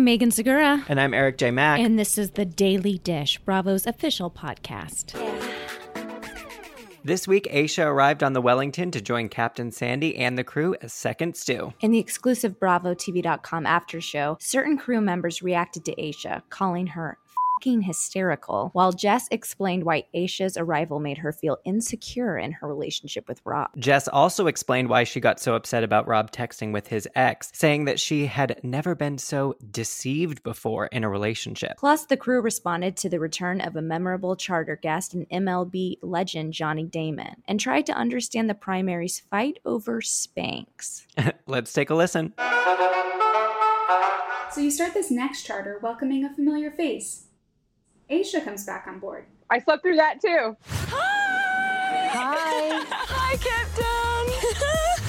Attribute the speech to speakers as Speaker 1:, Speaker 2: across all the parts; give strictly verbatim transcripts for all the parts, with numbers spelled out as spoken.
Speaker 1: I'm Megan Segura.
Speaker 2: And I'm Eric J. Mack.
Speaker 1: And this is The Daily Dish, Bravo's official podcast.
Speaker 2: This week, Aesha arrived on the Wellington to join Captain Sandy and the crew as second stew.
Speaker 1: In the exclusive Bravo T V dot com after show, certain crew members reacted to Aesha, calling her fucking hysterical, while Jess explained why Aesha's arrival made her feel insecure in her relationship with Rob.
Speaker 2: Jess also explained why she got so upset about Rob texting with his ex, saying that she had never been so deceived before in a relationship.
Speaker 1: Plus, the crew responded to the return of a memorable charter guest and M L B legend Johnny Damon, and tried to understand the primary's fight over Spanx.
Speaker 2: Let's take a listen.
Speaker 3: So you start this next charter welcoming a familiar face. Aesha comes back on board.
Speaker 4: I slept through that too.
Speaker 5: Hi!
Speaker 6: Hi! Hi, Captain!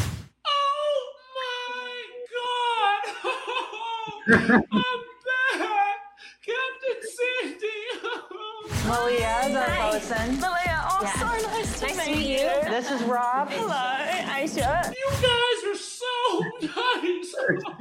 Speaker 7: Oh my God! I'm back! Captain Sandy!
Speaker 5: Malia, the bosun.
Speaker 6: Malia, oh,
Speaker 5: Yeah.
Speaker 6: so nice to
Speaker 5: Nice
Speaker 6: meet
Speaker 5: to meet
Speaker 6: you.
Speaker 5: you. This is Rob.
Speaker 6: Hello, Aesha.
Speaker 7: You guys are so nice!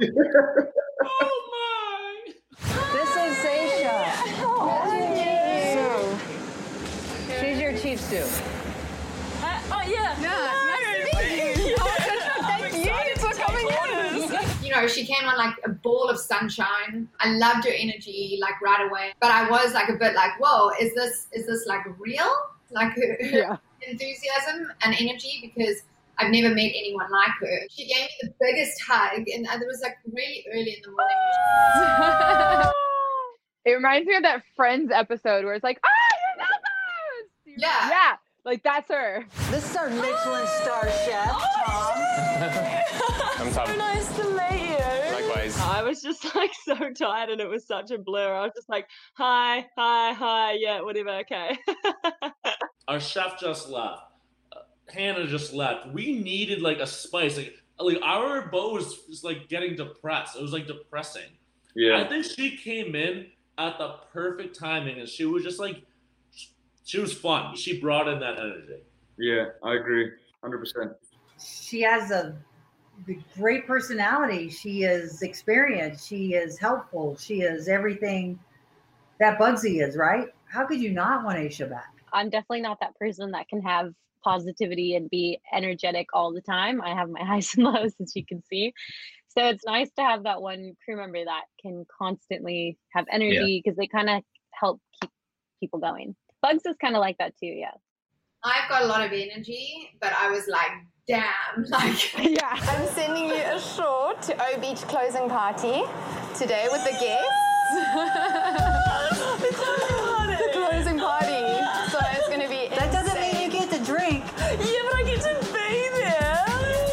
Speaker 7: Oh my!
Speaker 5: This is Aesha.
Speaker 6: Oh,
Speaker 5: So, she's your chief stew.
Speaker 6: Uh, oh, yeah. Nice to meet you. Thank you for coming in.
Speaker 8: You know, she came on like a ball of sunshine. I loved her energy like right away. But I was like a bit like, whoa, is this is this like real? Like her, her
Speaker 4: Yeah.
Speaker 8: enthusiasm and energy, because I've never met anyone like her. She gave me the biggest hug, and it was like really early in the morning.
Speaker 4: It reminds me of that Friends episode where it's like, ah, you're the best!
Speaker 8: Yeah.
Speaker 4: Yeah, like that's her.
Speaker 5: This is our Michelin star chef, Tom.
Speaker 9: I'm Tom.
Speaker 6: So nice to meet you.
Speaker 9: Likewise.
Speaker 6: I was just like so tired and it was such a blur. I was just like, hi, hi, hi, yeah, whatever, okay.
Speaker 7: Our chef just left. Uh, Hannah just left. We needed like a spice. Like, like our boat was just like getting depressed. It was like depressing.
Speaker 9: Yeah.
Speaker 7: I think she came in at the perfect timing, and she was just like, she was fun. She brought in that energy.
Speaker 9: Yeah, I agree. one hundred percent.
Speaker 10: She has a great personality. She is experienced. She is helpful. She is everything that Bugsy is, right? How could you not want Aesha back?
Speaker 11: I'm definitely not that person that can have positivity and be energetic all the time. I have my highs and lows, as you can see. So it's nice to have that one crew member that can constantly have energy, because they kind of help keep people going. Bugs is kind of like that too, yeah.
Speaker 8: I've got a lot of energy, but I was like, damn, like.
Speaker 4: Yeah.
Speaker 12: I'm sending you a short to O Beach closing party today with the guests. The closing party. So it's going to be
Speaker 10: That doesn't mean you get to drink.
Speaker 6: Yeah, but I get to be there.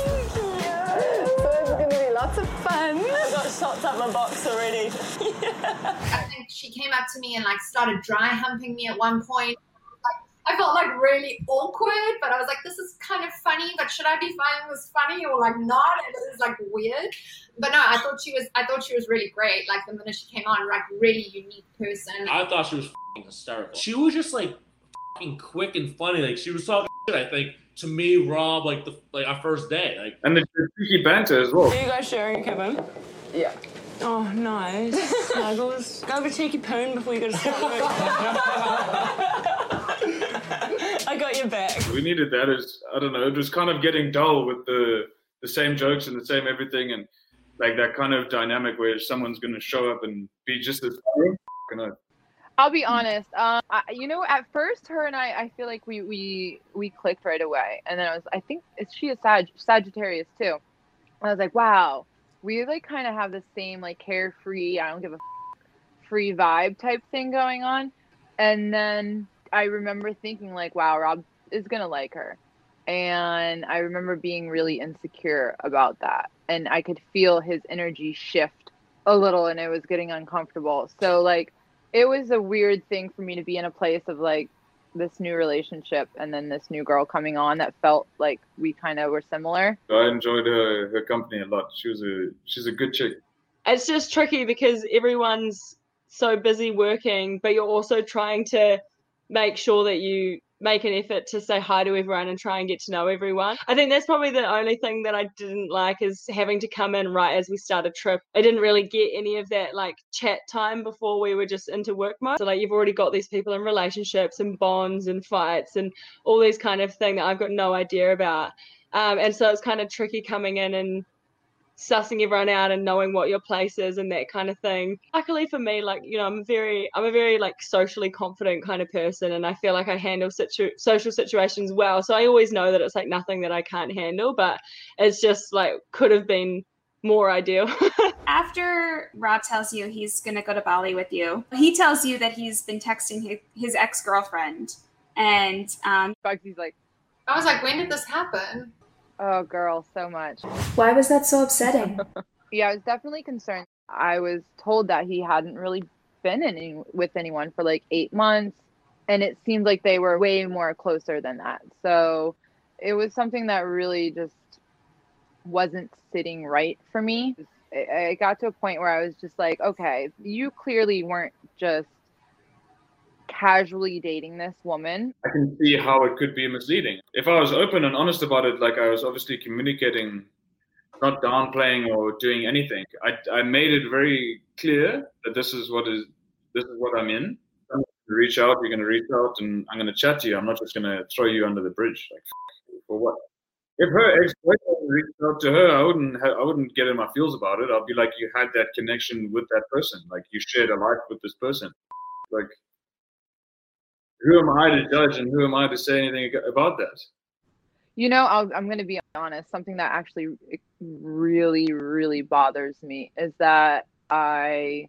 Speaker 12: So it's going to be lots of fun.
Speaker 6: I got shots at my box already.
Speaker 8: I think she came up to me and like started dry humping me at one point. Like, I felt like really awkward, but I was like, this is kind of funny, but should I be finding this funny or like not? And it was like weird. But no, I thought she was I thought she was really great. Like the minute she came on, like really unique person.
Speaker 7: I thought she was f***ing hysterical. She was just like f***ing quick and funny. Like she was talking shit, I think, to me, Rob, like the like our first day. Like,
Speaker 9: And the cheeky banter as well.
Speaker 6: Are you guys sharing, Kevin?
Speaker 4: Yeah.
Speaker 6: Oh, nice. Snuggles. Go have a cheeky poon before you go to sleep. I got your back.
Speaker 9: We needed that as, I don't know, it was kind of getting dull with the the same jokes and the same everything, and like that kind of dynamic where someone's going to show up and be just as funny. I know.
Speaker 4: I'll be honest. Um, I, you know, at first, her and I, I feel like we we we clicked right away, and then I was, I think, is she a Sag Sagittarius too? I was like, wow, we like kind of have the same like carefree, I don't give a f- free vibe type thing going on, and then I remember thinking like, wow, Rob is gonna like her, and I remember being really insecure about that, and I could feel his energy shift a little, and it was getting uncomfortable. So like, it was a weird thing for me to be in a place of like this new relationship and then this new girl coming on that felt like we kind of were similar.
Speaker 9: I enjoyed her, her company a lot. She was a she's a good chick.
Speaker 6: It's just tricky because everyone's so busy working, but you're also trying to make sure that you
Speaker 13: make an effort to say hi to everyone and try and get to know everyone. I think that's probably the only thing that I didn't like, is having to come in right as we start a trip. I didn't really get any of that like chat time before we were just into work mode. So like you've already got these people in relationships and bonds and fights and all these kind of thing that I've got no idea about. Um, and so it's kind of tricky coming in and sussing everyone out and knowing what your place is and that kind of thing. Luckily for me, like, you know, I'm very, I'm a very like socially confident kind of person, and I feel like I handle situ- social situations well. So I always know that it's like nothing that I can't handle, but it's just like could have been more ideal.
Speaker 3: After Rob tells you he's going to go to Bali with you, he tells you that he's been texting his, his ex-girlfriend, and um,
Speaker 4: Bugsy's like,
Speaker 8: I was like, when did this happen?
Speaker 4: oh, girl, so much.
Speaker 3: Why was that so upsetting?
Speaker 4: Yeah, I was definitely concerned. I was told that he hadn't really been in any, with anyone for like eight months, and it seemed like they were way more closer than that. So it was something that really just wasn't sitting right for me. I, I got to a point where I was just like, okay, you clearly weren't just casually dating this woman.
Speaker 9: I can see how it could be misleading. If I was open and honest about it, like I was obviously communicating, not downplaying or doing anything. I, I made it very clear that this is what is this is what I'm in. I'm going to reach out, you're going to reach out, and I'm going to chat to you. I'm not just going to throw you under the bridge. Like, for what? If her ex-boyfriend reached out to her, I wouldn't ha- I wouldn't get in my feels about it. I'll be like, you had that connection with that person. Like, you shared a life with this person. Like, who am I to judge and who am I to say anything about that?
Speaker 4: You know, I'll, I'm going to be honest. Something that actually really, really bothers me is that I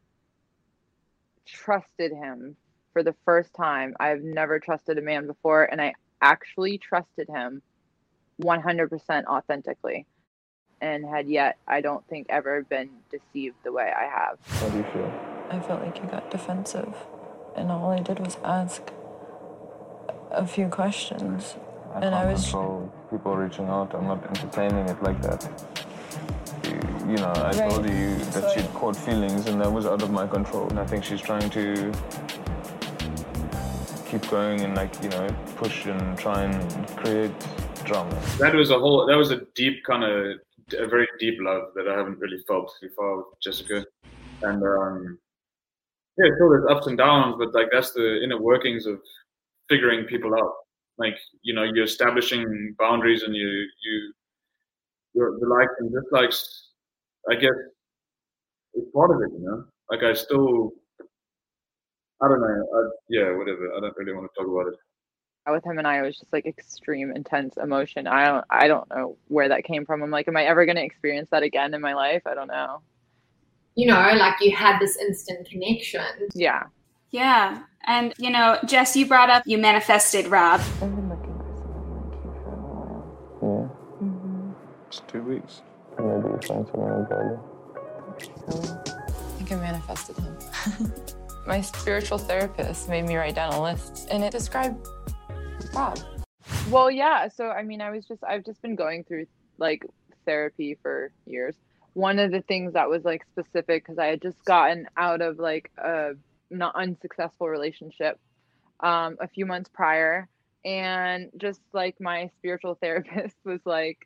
Speaker 4: trusted him for the first time. I've never trusted a man before, and I actually trusted him one hundred percent authentically, and had yet, I don't think, ever been deceived the way I have.
Speaker 14: How do you feel?
Speaker 15: I felt like you got defensive, and all I did was ask a few questions.
Speaker 14: I
Speaker 15: and I was
Speaker 14: control people reaching out. I'm not entertaining it like that. You, you know, I
Speaker 15: right.
Speaker 14: told you that
Speaker 15: so
Speaker 14: she'd caught feelings, and that was out of my control. And I think she's trying to keep going and, like, you know, push and try and create drama.
Speaker 9: That was a whole. That was a deep kind of, a very deep love that I haven't really felt before with Jessica, and um, yeah, still there's ups and downs, but like that's the inner workings of figuring people out. Like, you know, you're establishing boundaries, and you you your the likes and dislikes. I guess it's part of it, you know. Like I still, I don't know. I, yeah, whatever. I don't really want to talk about it.
Speaker 4: With him and I, it was just like extreme, intense emotion. I don't, I don't know where that came from. I'm like, am I ever going to experience that again in my life? I don't know.
Speaker 8: You know, like you had this instant connection.
Speaker 4: Yeah.
Speaker 3: Yeah. And, you know, Jess, you brought up you manifested Rob.
Speaker 14: I've been looking for someone like you for a while. Yeah. Mm-hmm. It's two weeks. Maybe you find someone in Bali.
Speaker 15: I think I manifested him. My spiritual therapist made me write down a list, and it described Rob.
Speaker 4: Well, yeah. So, I mean, I was just, I've just been going through like therapy for years. One of the things that was like specific, because I had just gotten out of like a not unsuccessful relationship um, a few months prior. And just like my spiritual therapist was like,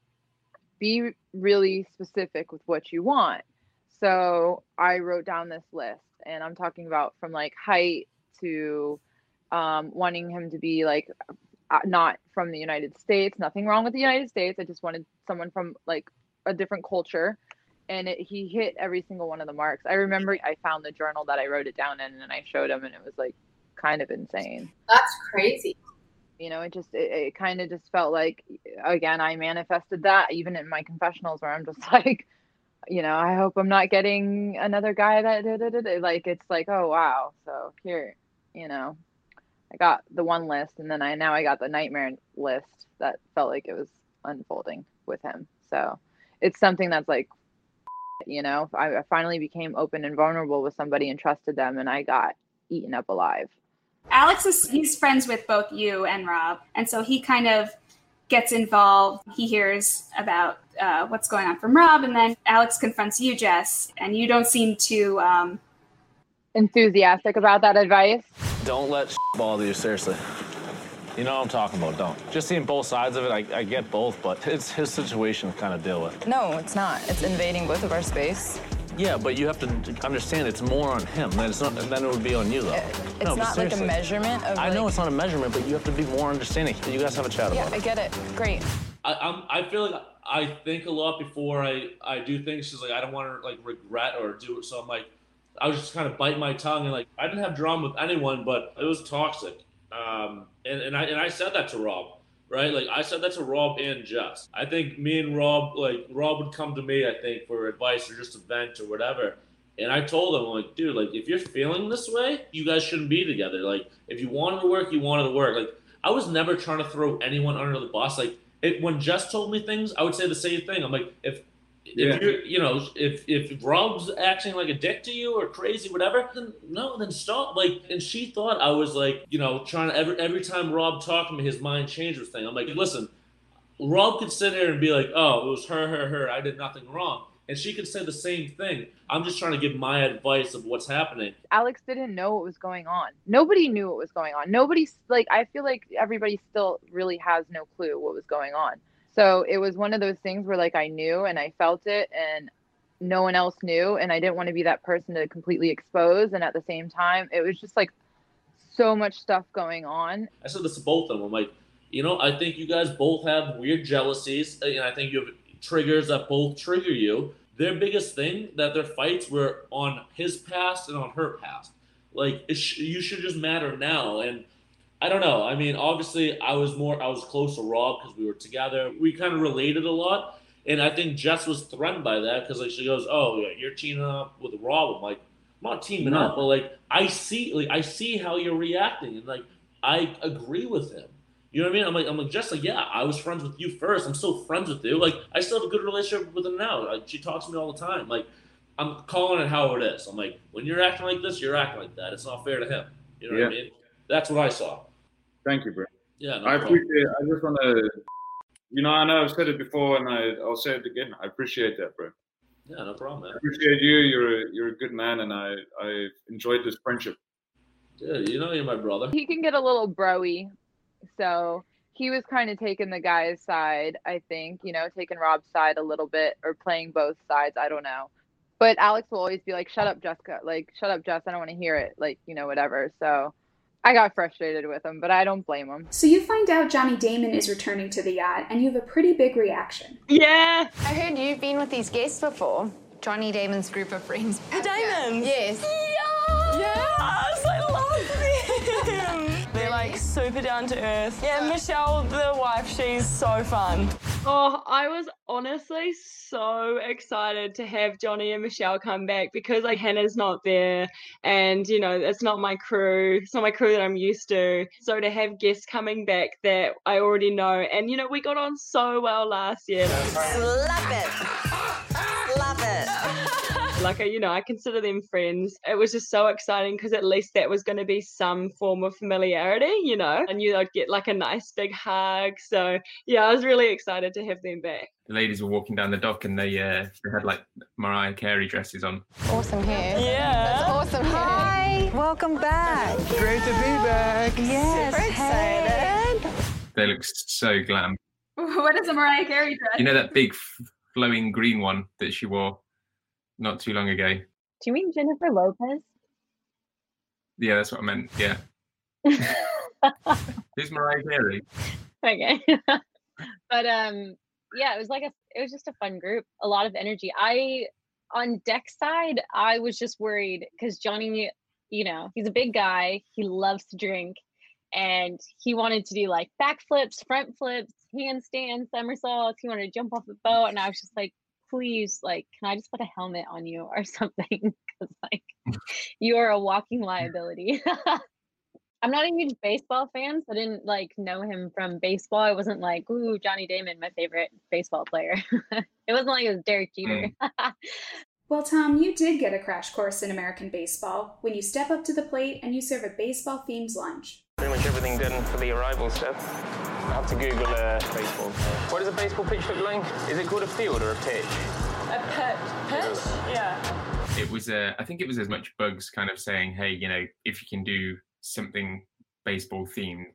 Speaker 4: be really specific with what you want. So I wrote down this list, and I'm talking about from like height to um, wanting him to be like not from the United States. Nothing wrong with the United States. I just wanted someone from like a different culture, and it, he hit every single one of the marks. I remember I found the journal that I wrote it down in, and I showed him, and it was like kind of insane.
Speaker 8: That's crazy.
Speaker 4: You know, it just, it, it kind of just felt like, again, I manifested that even in my confessionals where I'm just like, you know, I hope I'm not getting another guy that da, da, da, da. Like, it's like, oh, wow. So here, you know, I got the one list, and then I, now I got the nightmare list that felt like it was unfolding with him. So it's something that's like, you know, I, I finally became open and vulnerable with somebody and trusted them, and I got eaten up alive.
Speaker 3: Alex is, he's friends with both you and Rob. And so he kind of gets involved. He hears about uh, what's going on from Rob. And then Alex confronts you, Jess, and you don't seem to um...
Speaker 4: enthusiastic about that advice.
Speaker 16: Don't let shit bother you, seriously.
Speaker 14: You know what I'm talking about, don't? Just seeing both sides of it, I, I get both, but it's his situation to kind of deal with.
Speaker 15: No, it's not. It's invading both of our space.
Speaker 14: Yeah, but you have to understand it's more on him. Then it's not. Then it would be on you, though.
Speaker 15: It's
Speaker 14: no,
Speaker 15: not like a measurement of.
Speaker 14: I
Speaker 15: like...
Speaker 14: know it's not a measurement, but you have to be more understanding. You guys have a chat
Speaker 15: yeah,
Speaker 14: about it.
Speaker 15: Yeah, I get it. Great.
Speaker 7: I, I'm. I feel like I think a lot before I I do things. She's like I don't want to like regret or do it. So I'm like, I was just kind of bite my tongue and like I didn't have drama with anyone, but it was toxic. Um, and and I and I said that to Rob. Right, like I said that to Rob and Jess. I think me and Rob, like Rob would come to me, I think, for advice or just a vent or whatever. And I told him, like, dude, like if you're feeling this way, you guys shouldn't be together. Like if you wanted to work, you wanted to work. Like I was never trying to throw anyone under the bus. Like it, when Jess told me things, I would say the same thing. I'm like, if
Speaker 9: Yeah.
Speaker 7: if you're, you know, if if Rob's acting like a dick to you or crazy, whatever, then no, then stop. Like, and she thought I was like, you know, trying to every every time Rob talked to me, his mind changed with thing. I'm like, listen, Rob could sit here and be like, oh, it was her, her, her. I did nothing wrong. And she could say the same thing. I'm just trying to give my advice of what's happening.
Speaker 4: Alex didn't know what was going on. Nobody knew what was going on. Nobody, like, I feel like everybody still really has no clue what was going on. So it was one of those things where, like, I knew and I felt it and no one else knew. And I didn't want to be that person to completely expose. And at the same time, it was just, like, so much stuff going on.
Speaker 7: I said this to both of them. I'm like, you know, I think you guys both have weird jealousies. And I think you have triggers that both trigger you. Their biggest thing, that their fights were on his past and on her past. Like, it sh- you should just matter now. And I don't know. I mean, obviously, I was more, I was close to Rob because we were together. We kind of related a lot. And I think Jess was threatened by that because, like, she goes, oh, yeah, you're teaming up with Rob. I'm like, I'm not teaming
Speaker 9: No.
Speaker 7: up, but, like, I see, like, I see how you're reacting. And, like, I agree with him. You know what I mean? I'm like, I'm like, Jess, like, yeah, I was friends with you first. I'm still friends with you. Like, I still have a good relationship with him now. Like, she talks to me all the time. Like, I'm calling it how it is. I'm like, when you're acting like this, you're acting like that. It's not fair to him. You know
Speaker 9: Yeah.
Speaker 7: what I mean? That's what I saw.
Speaker 9: Thank you, bro.
Speaker 7: Yeah, no
Speaker 9: I
Speaker 7: problem.
Speaker 9: appreciate it. I just want to, you know, I know I've said it before and I, I'll say it again. I appreciate that, bro.
Speaker 7: Yeah, no problem, man.
Speaker 9: I appreciate you. You're a, you're a good man and I, I enjoyed this friendship.
Speaker 7: Yeah, you know you're my brother.
Speaker 4: He can get a little bro-y. So he was kind of taking the guy's side, I think, you know, taking Rob's side a little bit or playing both sides. I don't know. But Alex will always be like, shut up, Jessica. Like, shut up, Jess. I don't want to hear it. Like, you know, whatever. So I got frustrated with him, but I don't blame him.
Speaker 3: So you find out Johnny Damon is returning to the yacht, and you have a pretty big reaction.
Speaker 13: Yeah.
Speaker 12: I heard you've been with these guests before. Johnny Damon's group of friends.
Speaker 6: The Damons?
Speaker 12: Yes.
Speaker 6: Yes, I love them. They're like super down to earth. Yeah, Michelle, the wife, she's so fun.
Speaker 13: Oh, I was honestly so excited to have Johnny and Michelle come back because like Hannah's not there and you know it's not my crew, it's not my crew that I'm used to. So to have guests coming back that I already know and you know we got on so well last year.
Speaker 6: Love it. Love it.
Speaker 13: Like, I, you know, I consider them friends. It was just so exciting because at least that was going to be some form of familiarity, you know. I knew I'd get like a nice big hug. So, yeah, I was really excited to have them back.
Speaker 16: The ladies were walking down the dock and they, uh, they had like Mariah Carey dresses on.
Speaker 12: Awesome hair.
Speaker 6: Yeah.
Speaker 12: That's awesome hair.
Speaker 5: Hi, welcome back.
Speaker 16: Great to be back.
Speaker 5: Yes,
Speaker 12: Super excited.
Speaker 5: hey.
Speaker 16: They look so glam.
Speaker 3: What is a Mariah Carey dress?
Speaker 16: You know that big flowing green one that she wore not too long ago?
Speaker 11: Do you mean Jennifer Lopez?
Speaker 16: Yeah, that's what I meant. Yeah. Who's Mariah Carey?
Speaker 11: Okay. But um yeah, it was like a it was just a fun group, a lot of energy. I on deck side, I was just worried because Johnny, you know, he's a big guy, he loves to drink, and he wanted to do like backflips, front flips, handstands, somersaults. He wanted to jump off the boat, and I was just like, please, like, can I just put a helmet on you or something? Because like you are a walking liability. I'm not a huge baseball fan, so I didn't like know him from baseball. I wasn't like, ooh, Johnny Damon, my favorite baseball player. It wasn't like it was Derek Jeter.
Speaker 16: Mm.
Speaker 3: Well, Tom, you did get a crash course in American baseball when you step up to the plate and you serve a baseball-themed lunch.
Speaker 14: Pretty much everything done for the arrival stuff. I have to Google uh, baseball. What does a baseball pitch look like? Is it called a field or a pitch?
Speaker 6: A pet. Pitch? Yeah.
Speaker 16: It was, uh, I think it was as much Bugs kind of saying, hey, you know, if you can do something baseball themed,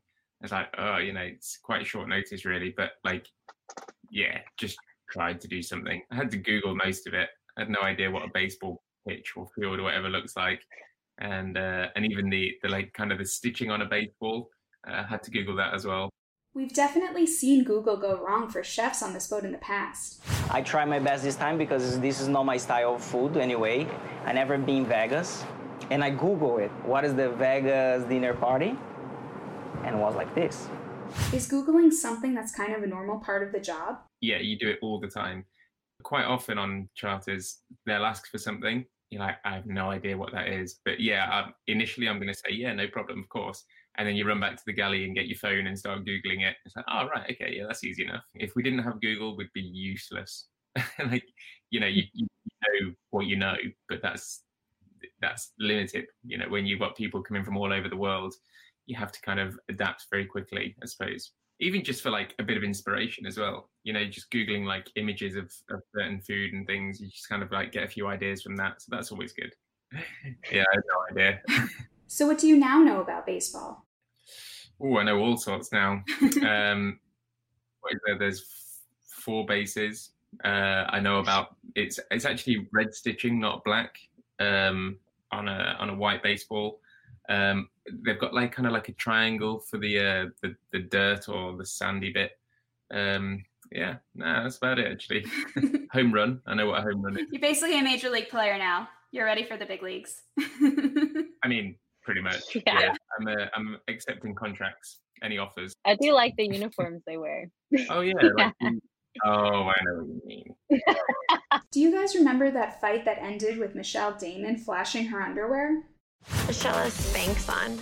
Speaker 16: It's like, oh, you know, it's quite short notice really, but like, yeah, just tried to do something. I had to Google most of it. I had no idea what a baseball pitch or field or whatever looks like. And uh, and even the, the like kind of the stitching on a baseball, I uh, had to Google that as well.
Speaker 3: We've definitely seen Google go wrong for chefs on this boat in the past.
Speaker 17: I try my best this time because this is not my style of food anyway. I never been in Vegas. And I Google it. What is the Vegas dinner party? And it was like this.
Speaker 3: Is Googling something that's kind of a normal part of the job?
Speaker 16: Yeah, you do it all the time. Quite often on charters, they'll ask for something. You're like, I have no idea what that is. But yeah, um, initially I'm going to say, yeah, no problem, of course. And then you run back to the galley and get your phone and start Googling it. It's like, oh, right, okay, yeah, that's easy enough. If we didn't have Google, we'd be useless. Like, you know, you, you know what you know, but that's that's limited. You know, when you've got people coming from all over the world, you have to kind of adapt very quickly, I suppose. Even just for like a bit of inspiration as well. You know, just Googling like images of, of certain food and things, you just kind of like get a few ideas from that. So that's always good. Yeah, I have no idea.
Speaker 3: So what do you now know about baseball?
Speaker 16: Oh, I know all sorts now. um, what is there? There's four bases. Uh, I know about it's it's actually red stitching, not black, um, on a on a white baseball. Um, they've got like kind of like a triangle for the uh, the the dirt or the sandy bit. Um, yeah, nah, that's about it actually. Home run. I know what a home run is.
Speaker 3: You're basically a major league player now. You're ready for the big leagues.
Speaker 16: I mean, pretty much.
Speaker 11: Yeah.
Speaker 16: yeah. I'm uh, I'm accepting contracts. Any offers?
Speaker 11: I do like the uniforms they wear.
Speaker 16: Oh yeah. Like, oh, I know what you mean.
Speaker 3: Do you guys remember that fight that ended with Michelle Damon flashing her underwear?
Speaker 18: Michelle has Spanx on.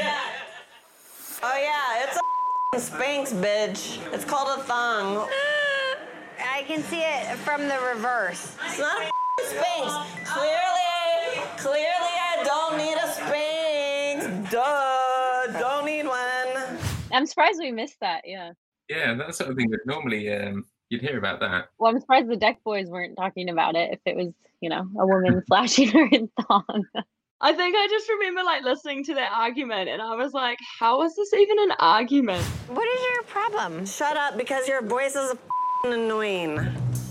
Speaker 18: Oh yeah, it's a Spanx, bitch. It's called a thong. I can see it from the reverse. It's not a Spanx. Clearly, clearly I don't need a Spanx. Duh, don't need one.
Speaker 11: I'm surprised we missed that, yeah.
Speaker 16: Yeah, that sort of thing would normally um, you'd hear about that.
Speaker 11: Well, I'm surprised the Deck Boys weren't talking about it if it was, you know, a woman flashing her in thong.
Speaker 13: I think I just remember like listening to that argument and I was like, how is this even an argument?
Speaker 18: What is your problem? Shut up because your voice is annoying.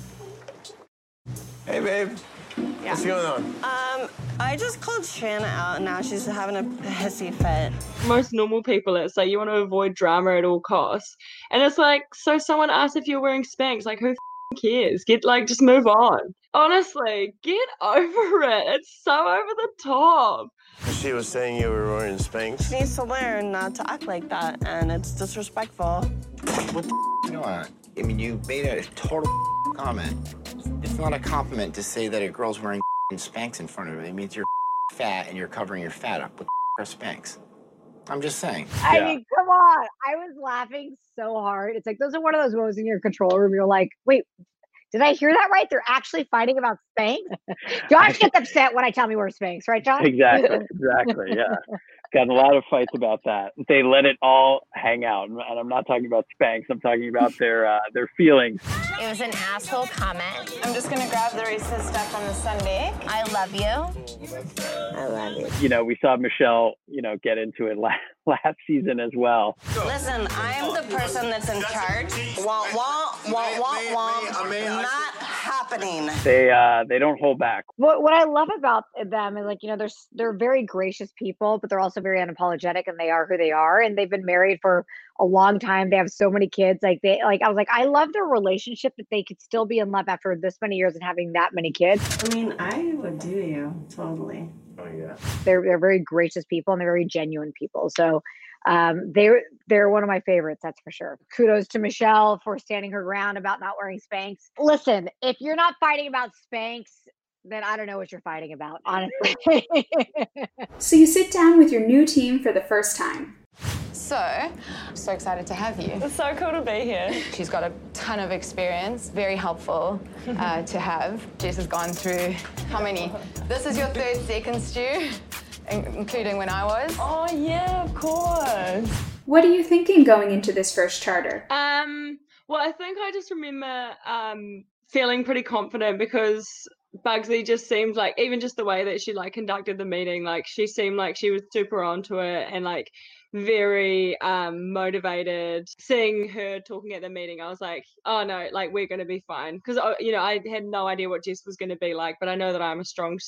Speaker 19: Hey, babe.
Speaker 18: Yeah.
Speaker 19: What's going on?
Speaker 18: Um, I just called Shanna out and now she's having a hissy fit.
Speaker 13: Most normal people, it's like you want to avoid drama at all costs. And it's like, so someone asked if you're wearing Spanx, like who cares? Get like, just move on. Honestly, get over it. It's so over the top.
Speaker 19: She was saying you were wearing Spanx.
Speaker 18: She needs to learn not to act like that and it's disrespectful.
Speaker 20: What the f*** going on? I mean, you made a total comment. It's not a compliment to say that a girl's wearing Spanx in front of her. It means you're fat and you're covering your fat up with are Spanx. I'm just saying.
Speaker 21: I
Speaker 20: Yeah.
Speaker 21: mean, come on. I was laughing so hard. It's like, those are one of those moments in your control room. You're like, wait, did I hear that right? They're actually fighting about Spanx? Josh gets upset when I tell me we're Spanx, right, Josh?
Speaker 22: Exactly, exactly, yeah. Got a lot of fights about that. They let it all hang out, and I'm not talking about Spanx. I'm talking about their uh, their feelings.
Speaker 18: It was an asshole comment. I'm just gonna grab the racist stuff on the Sunday. I love you. I love you.
Speaker 22: You know, we saw Michelle, you know, get into it last, last season as well.
Speaker 18: Listen, I'm the person that's in charge. Womp, womp, womp, womp, womp. Not happening.
Speaker 22: They uh, they don't hold back.
Speaker 21: What what I love about them is, like, you know, they're s- they're very gracious people, but they're also very unapologetic, and they are who they are, and they've been married for a long time. They have so many kids. Like they like I was like, I love their relationship that they could still be in love after this many years and having that many kids.
Speaker 23: I mean, I would do you totally.
Speaker 19: Oh yeah.
Speaker 21: They're they're very gracious people and they're very genuine people. So um, they're they're one of my favorites, that's for sure. Kudos to Michelle for standing her ground about not wearing Spanx. Listen, if you're not fighting about Spanx, then I don't know what you're fighting about, honestly.
Speaker 3: So you sit down with your new team for the first time.
Speaker 15: So, I'm so excited to have you.
Speaker 6: It's so cool to be here.
Speaker 15: She's got a ton of experience, very helpful uh, to have. Jess has gone through how many? This is your third second stew, in- including when I was.
Speaker 6: Oh yeah, of course.
Speaker 3: What are you thinking going into this first charter?
Speaker 13: Um, well, I think I just remember um, feeling pretty confident because Bugsy just seemed like, even just the way that she like conducted the meeting, like she seemed like she was super onto it, and like very um, motivated. Seeing her talking at the meeting, I was like, oh no, like we're going to be fine. Because, you know, I had no idea what Jess was going to be like, but I know that I'm a strong,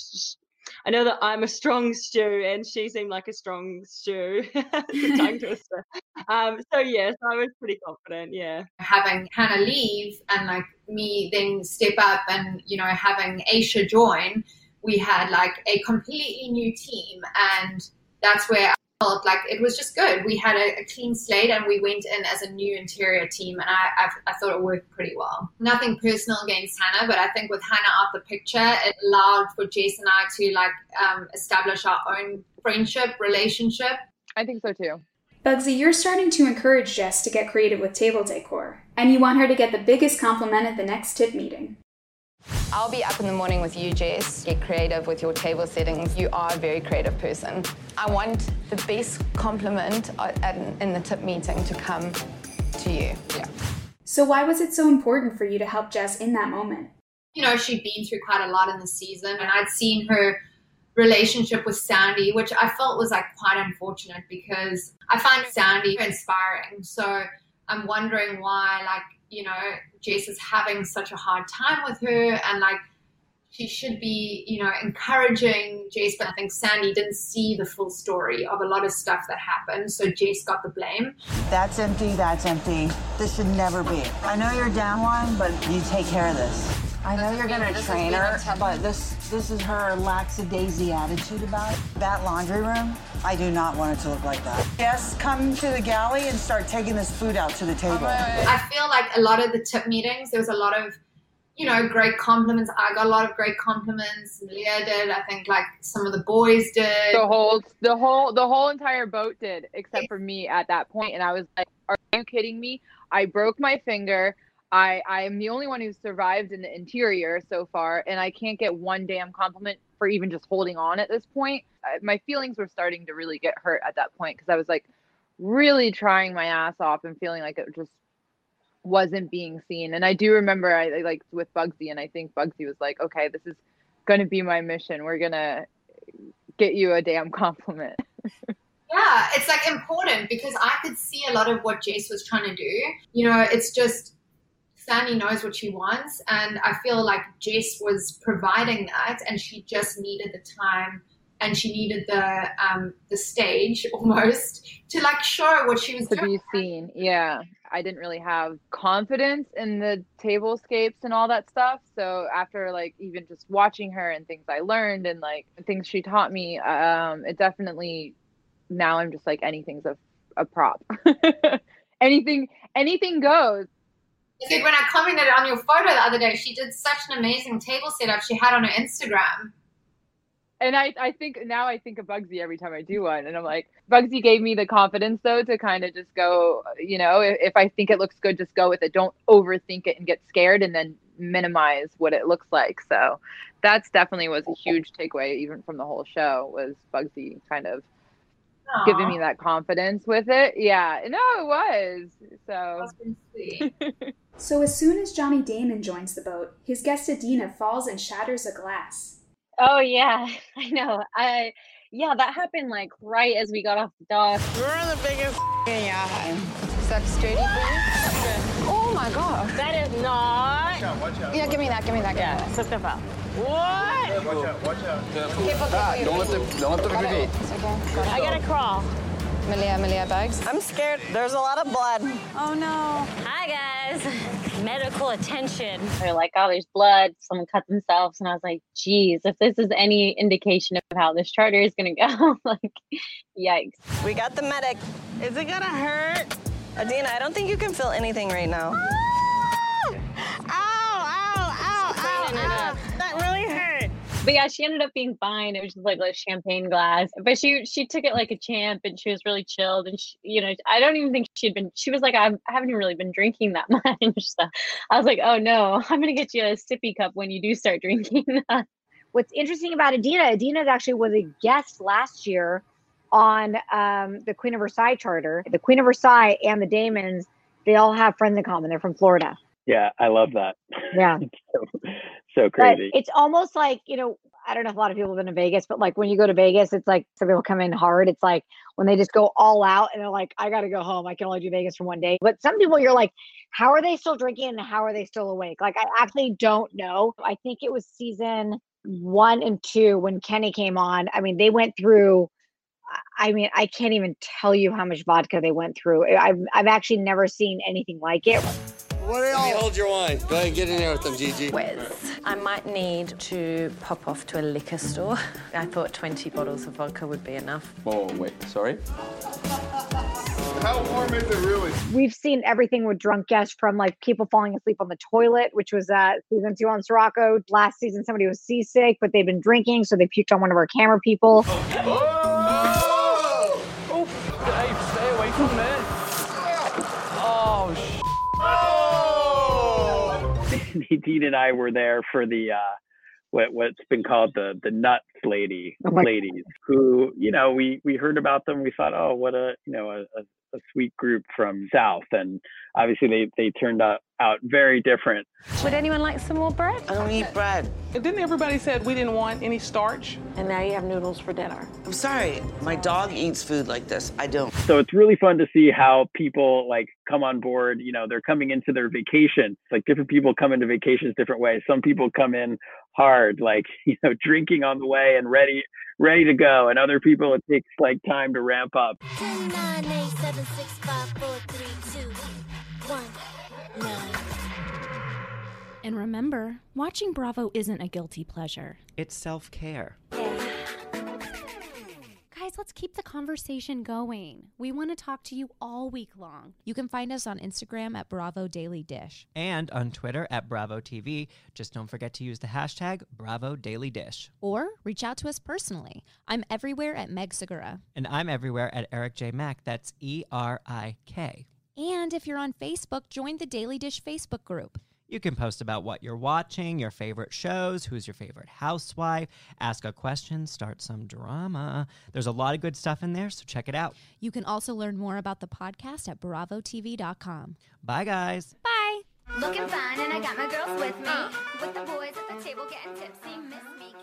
Speaker 13: I know that I'm a strong stew, and she seemed like a strong stew. It's a tongue twister. Um, so yes, I was pretty confident, yeah.
Speaker 8: Having Hannah leave and like me then step up and, you know, having Aisha join, we had like a completely new team, and that's where I felt like it was just good. We had a, a clean slate, and we went in as a new interior team, and I, I I thought it worked pretty well. Nothing personal against Hannah, but I think with Hannah out the picture, it allowed for Jess and I to like um, establish our own friendship, relationship.
Speaker 4: I think so too.
Speaker 3: Bugsy, you're starting to encourage Jess to get creative with table decor, and you want her to get the biggest compliment at the next tip meeting.
Speaker 15: I'll be up in the morning with you, Jess. Get creative with your table settings. You are a very creative person. I want the best compliment at, in the tip meeting to come to you. Yeah.
Speaker 3: So why was it so important for you to help Jess in that moment?
Speaker 8: You know, she'd been through quite a lot in the season, and I'd seen her relationship with Sandy, which I felt was like quite unfortunate because I find Sandy inspiring. So I'm wondering why, like, you know, Jess is having such a hard time with her, and like she should be, you know, encouraging Jess, but I think Sandy didn't see the full story of a lot of stuff that happened, so Jess got the blame.
Speaker 1: That's empty, that's empty. This should never be. I know you're down one, but you take care of this. I know you're gonna train her, but this this is her lackadaisy attitude about it. That laundry room, I do not want it to look like that. Yes, come to the galley and start taking this food out to the table.
Speaker 8: I feel like a lot of the tip meetings, there was a lot of, you know, great compliments. I got a lot of great compliments. Malia did. I think like some of the boys did.
Speaker 4: The whole, the whole, the whole entire boat did, except for me at that point. And I was like, "Are you kidding me? I broke my finger. I, I am the only one who's survived in the interior so far, and I can't get one damn compliment for even just holding on at this point." I, my feelings were starting to really get hurt at that point because I was like really trying my ass off and feeling like it just wasn't being seen. And I do remember I, I like with Bugsy, and I think Bugsy was like, okay, this is going to be my mission. We're going to get you a damn compliment.
Speaker 8: Yeah, it's like important because I could see a lot of what Jess was trying to do. You know, it's just Sandy knows what she wants, and I feel like Jess was providing that, and she just needed the time and she needed the um the stage almost to like show what she was
Speaker 4: to
Speaker 8: doing.
Speaker 4: be seen. Yeah, I didn't really have confidence in the tablescapes and all that stuff, so after like even just watching her and things I learned and like things she taught me, um it definitely, now I'm just like anything's a, a prop. anything anything goes.
Speaker 8: I said when I commented on your photo the other day, she did such an amazing table setup she had on her Instagram.
Speaker 4: And I, I think now I think of Bugsy every time I do one. And I'm like, Bugsy gave me the confidence, though, to kind of just go, you know, if, if I think it looks good, just go with it. Don't overthink it and get scared and then minimize what it looks like. So that's definitely was a huge takeaway, even from the whole show, was Bugsy kind of Aww. Giving me that confidence with it. Yeah, no, it was. So.
Speaker 3: So as soon as Johnny Damon joins the boat, his guest Adina falls and shatters a glass.
Speaker 11: Oh yeah, I know. I yeah, that happened like right as we got off the dock.
Speaker 18: We're on the biggest yacht. Is that sturdy for you? Oh my god.
Speaker 11: That is not.
Speaker 18: Watch out, watch out. Yeah, give me that, give me that. Give
Speaker 11: yeah, slip and fall. What?
Speaker 18: Yeah, watch out, watch out.
Speaker 11: Careful,
Speaker 18: ah,
Speaker 11: careful,
Speaker 18: don't let them, don't let them
Speaker 11: got
Speaker 18: feet.
Speaker 11: It's okay. I gotta crawl.
Speaker 18: Malia, Malia bags. I'm scared. There's a lot of blood.
Speaker 11: Oh no. Hi guys. Medical attention. They're like, oh, there's blood. Someone cut themselves. And I was like, geez, if this is any indication of how this charter is going to go, like, yikes.
Speaker 18: We got the medic. Is it going to hurt? Adina, I don't think you can feel anything right now. Ow, ow, ow, ow, ow. That really hurt.
Speaker 11: But yeah, she ended up being fine. It was just like a champagne glass. But she she took it like a champ, and she was really chilled. And she, you know, I don't even think she'd been. She was like, I haven't even really been drinking that much. So I was like, oh no, I'm gonna get you a sippy cup when you do start drinking.
Speaker 21: What's interesting about Adina, Adina actually was a guest last year on um, the Queen of Versailles charter. The Queen of Versailles and the Damons, they all have friends in common. They're from Florida.
Speaker 22: Yeah, I love that.
Speaker 21: Yeah.
Speaker 22: so, so crazy.
Speaker 21: But it's almost like, you know, I don't know if a lot of people have been to Vegas, but like when you go to Vegas, it's like some people come in hard. It's like when they just go all out and they're like, I got to go home. I can only do Vegas for one day. But some people you're like, how are they still drinking and how are they still awake? Like, I actually don't know. I think it was season one and two when Kenny came on. I mean, they went through, I mean, I can't even tell you how much vodka they went through. I've, I've actually never seen anything like it.
Speaker 2: What are y'all? Hold your wine. Go ahead and get in there with them, Gigi.
Speaker 9: With. I might need to pop off to a liquor store. I thought twenty bottles of vodka would be enough.
Speaker 2: Oh, wait, sorry? How warm is it really?
Speaker 21: We've seen everything with drunk guests, from like people falling asleep on the toilet, which was uh, season two on Sirocco. Last season, somebody was seasick, but they've been drinking, so they puked on one of our camera people.
Speaker 2: Oh! Oh, Dave, stay away from that. Oh, sh-
Speaker 22: Nadine and I were there for the uh, what what's been called the the nuts lady
Speaker 21: Oh my-
Speaker 22: ladies, who, you know, we we heard about them. We thought, oh, what a you know a, a, a sweet group from South, and obviously they they turned out out very different.
Speaker 9: Would anyone like some more bread?
Speaker 10: I don't eat bread.
Speaker 24: Didn't everybody said we didn't want any starch?
Speaker 9: And now you have noodles for dinner.
Speaker 10: I'm sorry. My dog eats food like this. I don't.
Speaker 22: So it's really fun to see how people like come on board. You know, they're coming into their vacation. Like different people come into vacations different ways. Some people come in hard, like, you know, drinking on the way and ready, ready to go. And other people, it takes like time to ramp up.
Speaker 25: ten, nine, eight, seven, six, five, four, three, two, one, nine.
Speaker 26: And remember, watching Bravo isn't a guilty pleasure.
Speaker 27: It's self-care.
Speaker 28: Guys, let's keep the conversation going. We want to talk to you all week long.
Speaker 29: You can find us on Instagram at Bravo Daily Dish.
Speaker 27: And on Twitter at Bravo T V. Just don't forget to use the hashtag Bravo Daily Dish.
Speaker 29: Or reach out to us personally. I'm everywhere at Meg Segura.
Speaker 27: And I'm everywhere at Eric J. Mack. That's E R I K.
Speaker 29: And if you're on Facebook, join the Daily Dish Facebook group.
Speaker 27: You can post about what you're watching, your favorite shows, who's your favorite housewife, ask a question, start some drama. There's a lot of good stuff in there, so check it out.
Speaker 29: You can also learn more about the podcast at bravo t v dot com.
Speaker 27: Bye, guys.
Speaker 28: Bye.
Speaker 25: Looking fine, and I got my girls with me. With the boys at the table getting tipsy. Miss me.